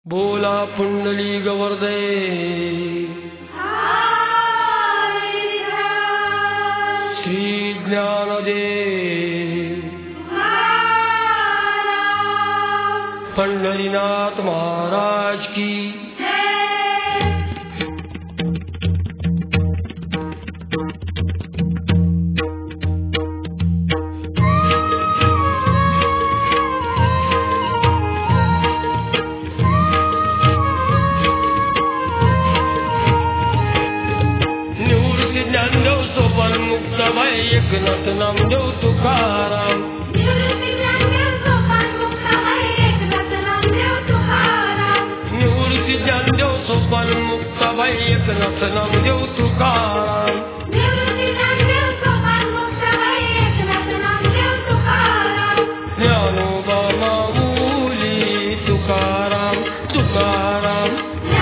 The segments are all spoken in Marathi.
बोला पुंडली गवर्दे श्री ज्ञानदेव पंढरीनाथ महाराज की एकनाथ नामदेव तुकाराम निवृत्ती ज्ञानदेव सोपान मुक्ताबाई एकनाथ नामदेव तुकाराम ज्ञानोबा माऊली तुकाराम तुकाराम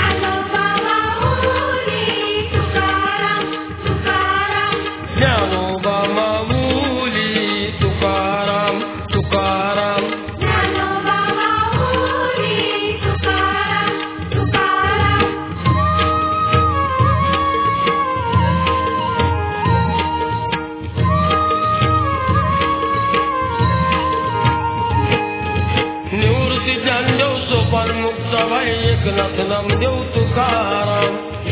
ज्ञानोबा माऊली तुकाराम तुकाराम निवृत्ती ज्ञानदेव सोपान मुक्ताबाई एकनाथ नामदेव तुकाराम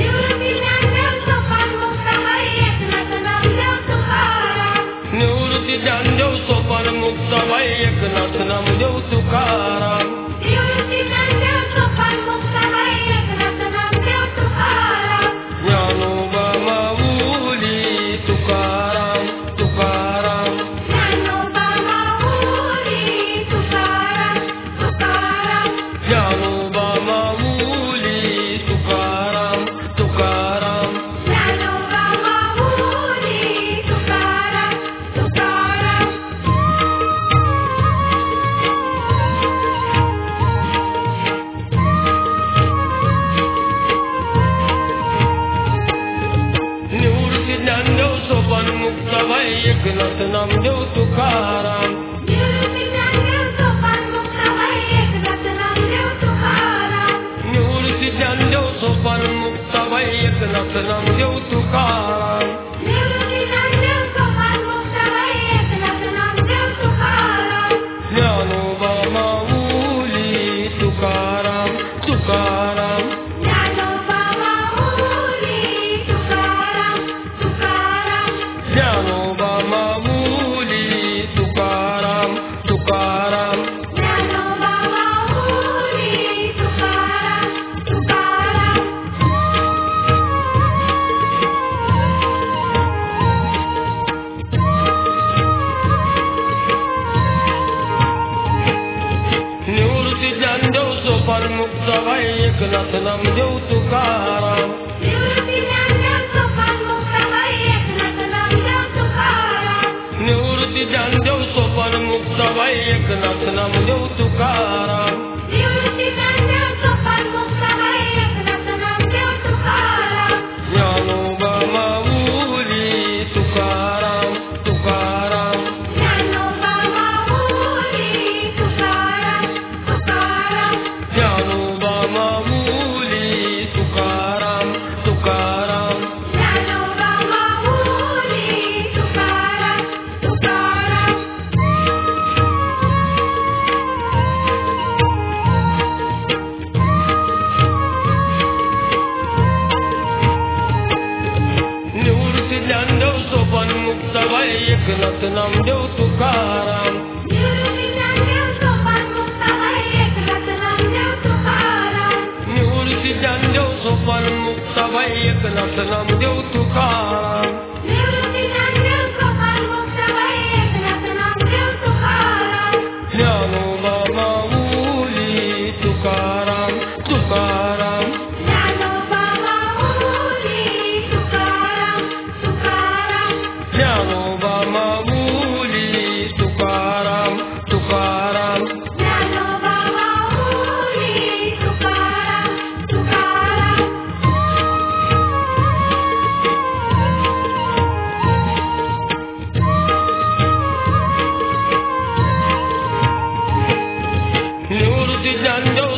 निवृत्ती ज्ञानदेव सोपान मुक्ताबाई एकनाथ नामदेव तुकाराम ज्ञानोबा माऊली तुकाराम तुकाराम ज्ञानोबा माऊली तुकाराम तुकाराम निवृत्ती ज्ञानदेव सोपान मुक्ताबाई एकनाथ नामदेव तुकाराम निवृत्ती ज्ञानदेव सोपान मुक्ताबाई एकनाथ नामदेव तुकाराम ज्ञानोबा माऊली तुकाराम तुकाराम ज्ञानोबा माऊली तुकाराम तुकाराम निवृत्ती ज्ञानदेव सोपान मुक्ताबाई एकनाथ नामदेव तुकाराम निवृत्ती ज्ञानदेव सोपान मुक्ताबाई एकनाथ नामदेव तुकाराम ज्ञानोबा माऊली तुकाराम तुकाराम ज्ञानोबा माऊली तुकाराम तुकाराम निवृत्ती ज्ञानदेव सोपान मुक्ताबाई एकनाथ नामदेव तुकाराम निवृत्ती ज्ञानदेव सोपान मुक्ताबाई एकनाथ नामदेव तुकाराम ज्ञानोबा माऊली तुकाराम तुकाराम ज्ञानोबा माऊली तुकाराम तुकाराम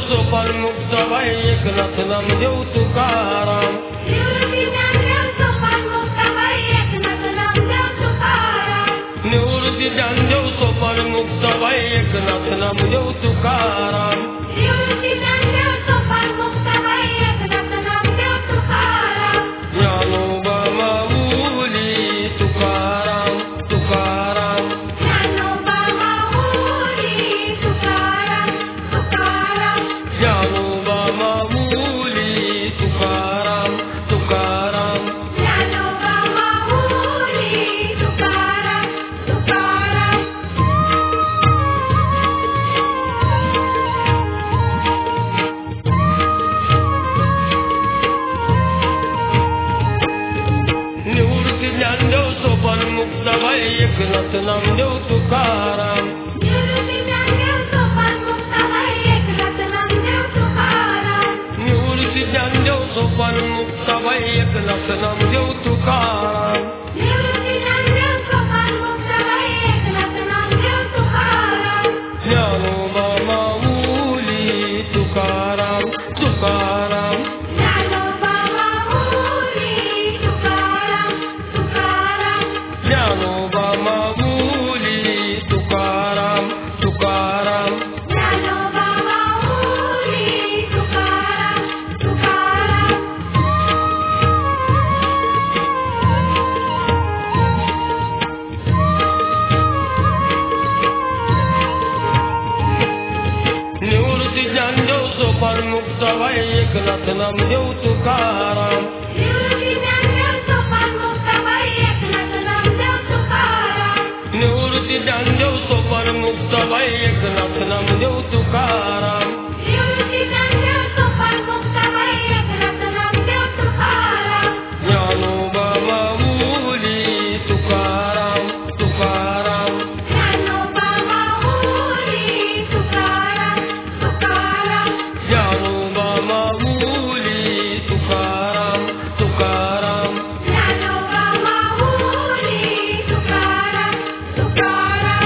सोपान मुक्ताबाई एकनाथ नामदेव तुकाराम. निवृत्ती ज्ञानदेव सोपान मुक्ताबाई एकनाथ नामदेव तुकाराम. निवृत्ती ज्ञानदेव सोपान मुक्ताबाई एकनाथ नामदेव तुकाराम. निवृत्ती ज्ञानदेव सोपान मुक्ताबाई एकनाथ नामदेव तुकाराम. ज्ञानोबा माऊली तुकाराम तुकाराम. ज्ञानोबा माऊली तुकाराम तुकाराम. ज्ञानोबा माऊली तुकाराम तुकाराम. ज्ञानोबा माऊली तुकाराम तुकाराम. निवृत्ती ज्ञानदेव सोपान मुक्ताबाई एकनाथ नामदेव तुकाराम. निवृत्ती ज्ञानदेव सोपान मुक्ताबाई एकनाथ नामदेव तुकाराम. निवृत्ती ज्ञानदेव सोपान मुक्ताबाई एकनाथ नामदेव तुकाराम. निवृत्ती ज्ञानदेव सोपान मुक्ताबाई एकनाथ नामदेव तुकाराम. ज्ञानोबा माऊली तुकाराम तुकाराम. ज्ञानोबा माऊली तुकाराम तुकाराम. ज्ञानोबा माऊली तुकाराम तुकाराम. ज्ञानोबा माऊली तुकाराम तुकाराम. निवृत्ती ज्ञानदेव सोपान मुक्ताबाई एकनाथ नामदेव तुकाराम. निवृत्ती ज्ञानदेव सोपान मुक्ताबाई एकनाथ नामदेव तुकाराम. निवृत्ती ज्ञानदेव सोपान मुक्ताबाई एकनाथ नामदेव तुकाराम. निवृत्ती ज्ञानदेव सोपान मुक्ताबाई एकनाथ नामदेव तुकाराम. ज्ञानोबा माऊली तुकाराम तुकाराम. ज्ञानोबा माऊली तुकाराम तुकाराम. ज्ञानोबा माऊली तुकाराम तुकाराम. ज्ञानोबा माऊली तुकाराम तुकाराम.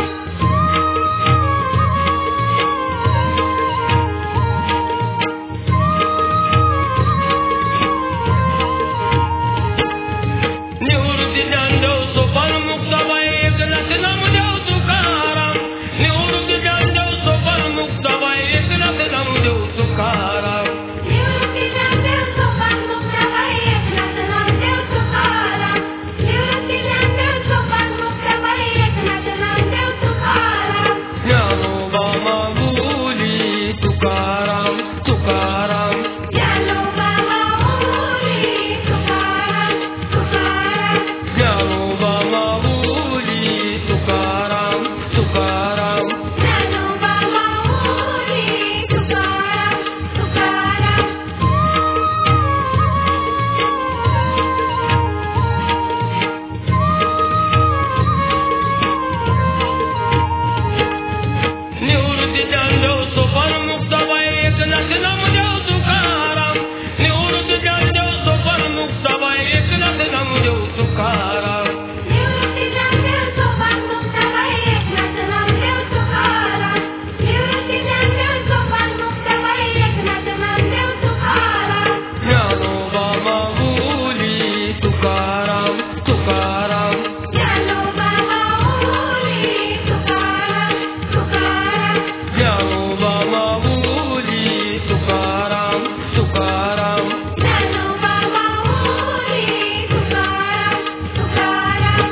निवृत्ती ज्ञानदेव सोपान मुक्ताबाई एकनाथ नामदेव तुकाराम. निवृत्ती ज्ञानदेव सोपान मुक्ताबाई एकनाथ नामदेव तुकाराम. निवृत्ती ज्ञानदेव सोपान मुक्ताबाई एकनाथ नामदेव तुकाराम. निवृत्ती ज्ञानदेव सोपान मुक्ताबाई एकनाथ नामदेव तुकाराम. ज्ञानोबा माऊली तुकाराम तुकाराम. ज्ञानोबा माऊली तुकाराम तुकाराम. ज्ञानोबा माऊली तुकाराम तुकाराम. ज्ञानोबा माऊली तुकाराम तुकाराम. निवृत्ती ज्ञानदेव सोपान मुक्ताबाई एकनाथ नामदेव तुकाराम. निवृत्ती ज्ञानदेव सोपान मुक्ताबाई एकनाथ नामदेव तुकाराम. निवृत्ती ज्ञानदेव सोपान मुक्ताबाई एकनाथ नामदेव तुकाराम. निवृत्ती ज्ञानदेव सोपान मुक्ताबाई एकनाथ नामदेव तुकाराम. ज्ञानोबा माऊली तुकाराम तुकाराम. ज्ञानोबा माऊली तुकाराम तुकाराम. ज्ञानोबा माऊली तुकाराम तुकाराम. ज्ञानोबा माऊली तुकाराम तुकाराम.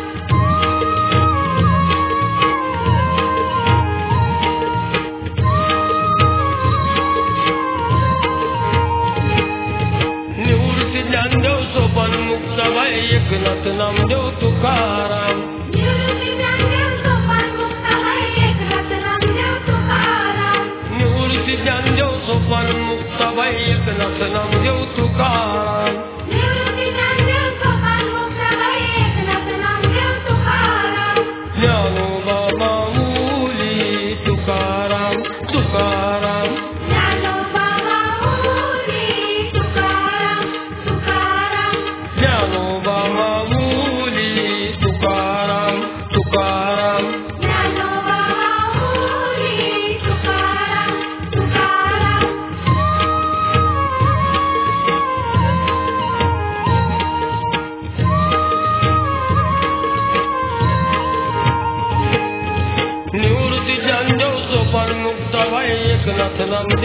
निवृत्ती ज्ञानदेव सोपान मुक्ताबाई एकनाथ नामदेव तुकाराम. निवृत्ती ज्ञानदेव सोपान मुक्ताबाई एकनाथ नामदेव तुकाराम. निवृत्ती ज्ञानदेव सोपान मुक्ताबाई एकनाथ नामदेव तुकाराम. निवृत्ती ज्ञानदेव सोपान मुक्ताबाई एकनाथ नामदेव तुकाराम. ज्ञानोबा माऊली तुकाराम तुकाराम. ज्ञानोबा माऊली तुकाराम तुकाराम. ज्ञानोबा माऊली तुकाराम तुकाराम. ज्ञानोबा माऊली तुकाराम तुकाराम.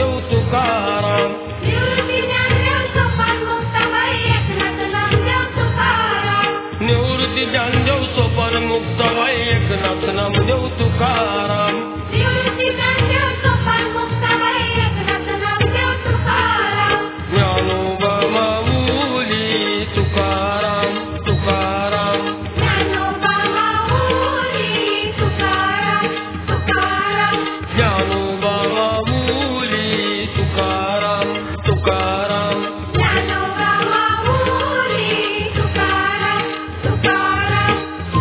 नामदेव तुकाराम निवृत्ती ज्ञानदेव सोपान मुक्ताबाई एकनाथ नामदेव तुकाराम निवृत्ती ज्ञानदेव सोपान मुक्ताबाई एकनाथ नामदेव तुकाराम निवृत्ती ज्ञानदेव सोपान मुक्ताबाई एकनाथ नामदेव तुकाराम ज्ञानोबा माऊली तुकाराम तुकाराम ज्ञानोबा माऊली तुकाराम तुकाराम ज्ञानोबा माऊली तुकाराम तुकाराम ज्ञानोबा माऊली तुकाराम तुकाराम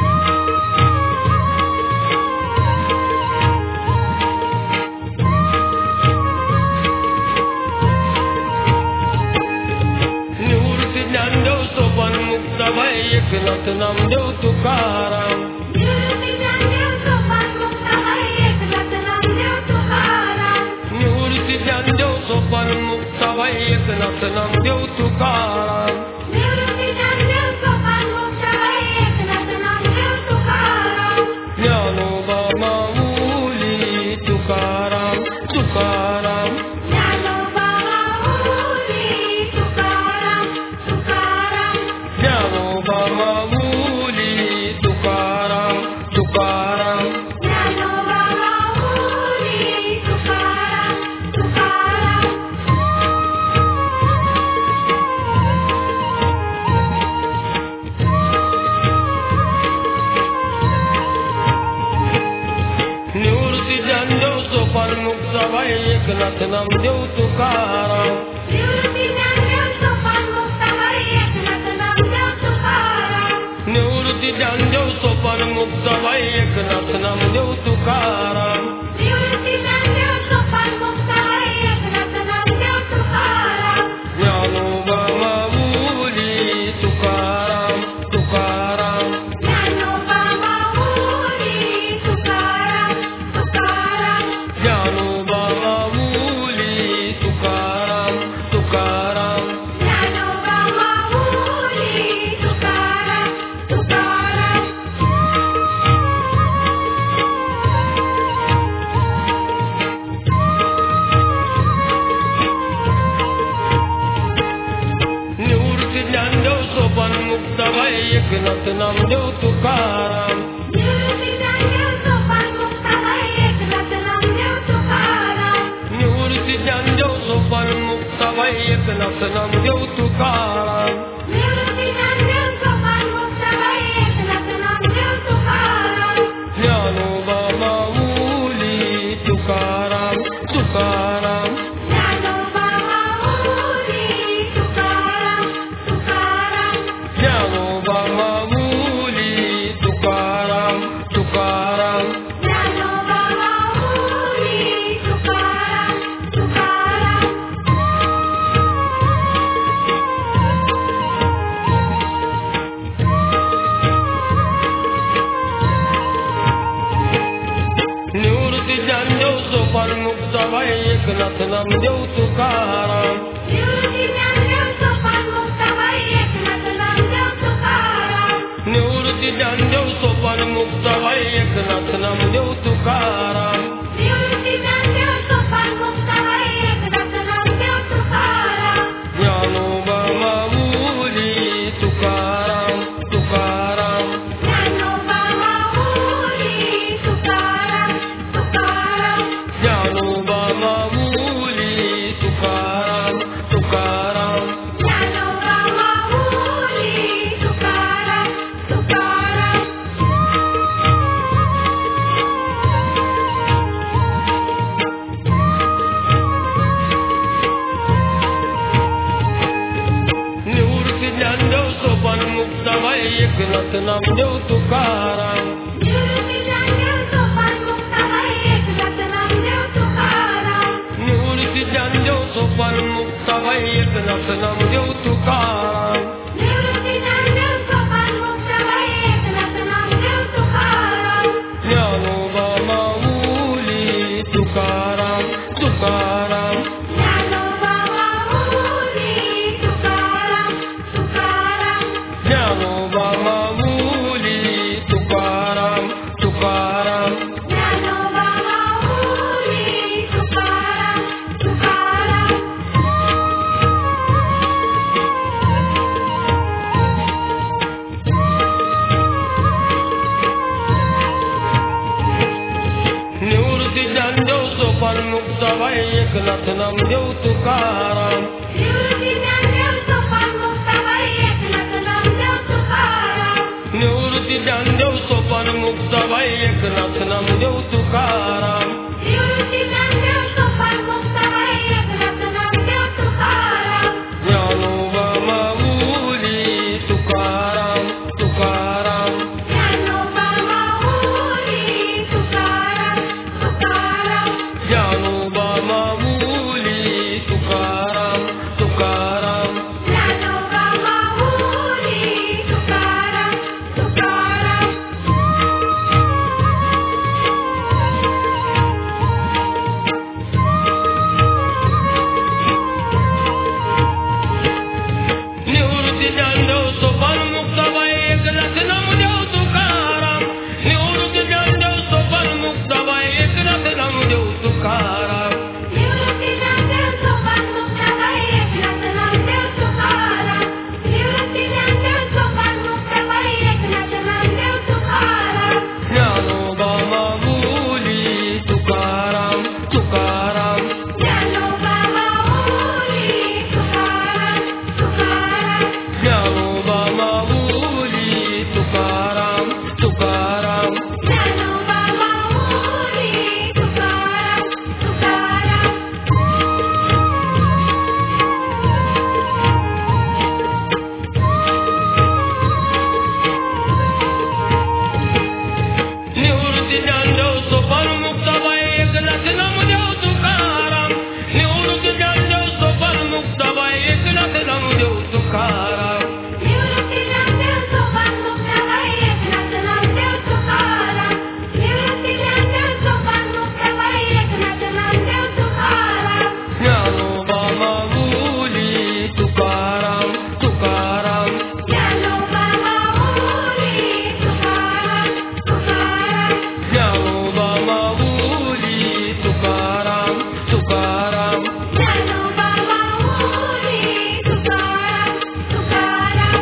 निवृत्ती ज्ञानदेव सोपान मुक्ताबाई एकनाथ नामदेव तुकाराम निवृत्ती ज्ञानदेव सोपान मुक्ताबाई एकनाथ नामदेव तुकाराम निवृत्ती ज्ञानदेव सोपान मुक्ताबाई एकनाथ नामदेव तुकाराम निवृत्ती ज्ञानदेव सोपान मुक्ताबाई एकनाथ नामदेव तुकाराम ज्ञानोबा माऊली तुकाराम तुकाराम ज्ञानोबा माऊली तुकाराम तुकाराम ज्ञानोबा माऊली तुकाराम तुकाराम ज्ञानोबा माऊली तुकाराम तुकाराम निवृत्ती ज्ञानदेव सोपान मुक्ताबाई एकनाथ नामदेव तुकाराम निवृत्ती ज्ञानदेव सोपान मुक्ताबाई एकनाथ नामदेव तुकाराम निवृत्ती ज्ञानदेव सोपान मुक्ताबाई एकनाथ नामदेव तुकाराम निवृत्ती ज्ञानदेव सोपान मुक्ताबाई एकनाथ नामदेव तुकाराम ज्ञानोबा माऊली तुकाराम तुकाराम ज्ञानोबा माऊली तुकाराम तुकाराम ज्ञानोबा माऊली तुकाराम तुकाराम ज्ञानोबा माऊली तुकाराम तुकाराम निवृत्ती ज्ञानदेव सोपान मुक्ताबाई एकनाथ नामदेव तुकाराम निवृत्ती ज्ञानदेव सोपान मुक्ताबाई एकनाथ नामदेव तुकाराम निवृत्ती ज्ञानदेव सोपान मुक्ताबाई एकनाथ नामदेव तुकाराम निवृत्ती ज्ञानदेव सोपान मुक्ताबाई एकनाथ नामदेव तुकाराम ज्ञानोबा माऊली तुकाराम तुकाराम ज्ञानोबा माऊली तुकाराम तुकाराम ज्ञानोबा माऊली तुकाराम तुकाराम ज्ञानोबा माऊली तुकाराम तुकाराम निवृत्ती ज्ञानदेव सोपान मुक्ताबाई एकनाथ नामदेव तुकाराम निवृत्ती ज्ञानदेव सोपान मुक्ताबाई एकनाथ नामदेव तुकाराम निवृत्ती ज्ञानदेव सोपान मुक्ताबाई एकनाथ नामदेव तुकाराम निवृत्ती ज्ञानदेव सोपान मुक्ताबाई एकनाथ नामदेव तुकाराम ज्ञानोबा माऊली तुकाराम तुकाराम ज्ञानोबा माऊली तुकाराम तुकाराम ज्ञानोबा माऊली तुकाराम तुकाराम ज्ञानोबा माऊली तुकाराम तुकाराम निवृत्ती ज्ञानदेव सोपान मुक्ताबाई एकनाथ नामदेव तुकाराम निवृत्ती ज्ञानदेव सोपान मुक्ताबाई एकनाथ नामदेव तुकाराम निवृत्ती ज्ञानदेव सोपान मुक्ताबाई एकनाथ नामदेव तुकाराम निवृत्ती ज्ञानदेव सोपान मुक्ताबाई एकनाथ नामदेव तुकाराम ज्ञानोबा माऊली तुकाराम तुकाराम ज्ञानोबा माऊली तुकाराम तुकाराम ज्ञानोबा माऊली तुकाराम एकनाथ नामदेव तुकाराम. निवृत्ती ज्ञानदेव सोपान मुक्ताबाई एकनाथ नामदेव तुकाराम. निवृत्ती ज्ञानदेव सोपान मुक्ताबाई एकनाथ नामदेव तुकाराम. निवृत्ती ज्ञानदेव सोपान मुक्ताबाई एकनाथ नामदेव तुकाराम. ज्ञानोबा माऊली तुकाराम तुकाराम. ज्ञानोबा माऊली तुकाराम तुकाराम. ज्ञानोबा माऊली तुकाराम तुकाराम. ज्ञानोबा माऊली तुकाराम तुकाराम. निवृत्ती ज्ञानदेव सोपान मुक्ताबाई एकनाथ नामदेव तुकाराम. निवृत्ती ज्ञानदेव सोपान मुक्ताबाई एकनाथ नामदेव तुकाराम. निवृत्ती ज्ञानदेव सोपान मुक्ताबाई एकनाथ नामदेव तुकाराम. निवृत्ती ज्ञानदेव सोपान मुक्ताबाई एकनाथ नामदेव तुकाराम. ज्ञानोबा माऊली तुकाराम तुकाराम. ज्ञानोबा माऊली तुकाराम तुकाराम. ज्ञानोबा माऊली तुकाराम तुकाराम. ज्ञानोबा माऊली तुकाराम तुकाराम. निवृत्ती ज्ञानदेव सोपान मुक्ताबाई एकनाथ नामदेव तुकाराम. निवृत्ती ज्ञानदेव सोपान मुक्ताबाई एकनाथ नामदेव तुकाराम. निवृत्ती ज्ञानदेव सोपान मुक्ताबाई एकनाथ नामदेव तुकाराम. निवृत्ती ज्ञानदेव सोपान मुक्ताबाई एकनाथ नामदेव तुकाराम. ज्ञानोबा माऊली तुकाराम तुकाराम. ज्ञानोबा माऊली तुकाराम तुकाराम. ज्ञानोबा माऊली तुकाराम तुकाराम. ज्ञानोबा माऊली तुकाराम तुकाराम.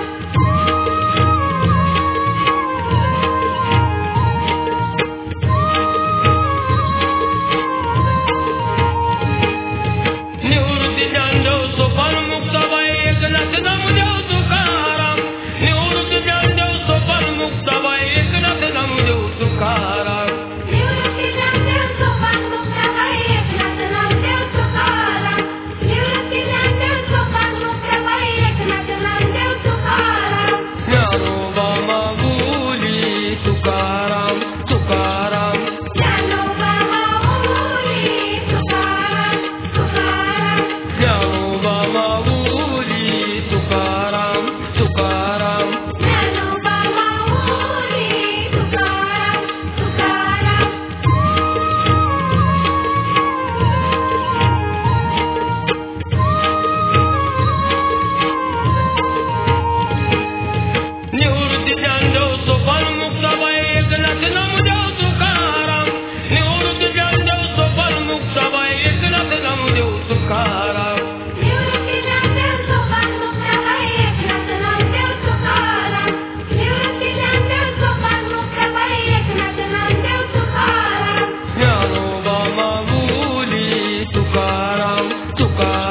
निवृत्ती ज्ञानदेव सोपान मुक्ताबाई एकनाथ नामदेव तुकाराम. निवृत्ती ज्ञानदेव सोपान मुक्ताबाई एकनाथ नामदेव तुकाराम. निवृत्ती ज्ञानदेव सोपान मुक्ताबाई एकनाथ नामदेव तुकाराम. निवृत्ती ज्ञानदेव सोपान मुक्ताबाई एकनाथ नामदेव तुकाराम. ज्ञानोबा माऊली तुकाराम तुकाराम. ज्ञानोबा माऊली तुकाराम तुकाराम. ज्ञानोबा माऊली तुकाराम तुकाराम. ज्ञानोबा माऊली तुकाराम तुकाराम. ज्ञानोबा माऊली तुकाराम तुकाराम. ज्ञानोबा माऊली तुकाराम तुकाराम. ज्ञानोबा निवृत्ती ज्ञानदेव सोपान मुक्ताबाई एकनाथ नामदेव तुकाराम. निवृत्ती ज्ञानदेव सोपान मुक्ताबाई एकनाथ नामदेव तुकाराम. निवृत्ती ज्ञानदेव सोपान मुक्ताबाई एकनाथ नामदेव तुकाराम. निवृत्ती ज्ञानदेव सोपान मुक्ताबाई एकनाथ नामदेव तुकाराम. ज्ञानोबा माऊली तुकाराम तुकाराम.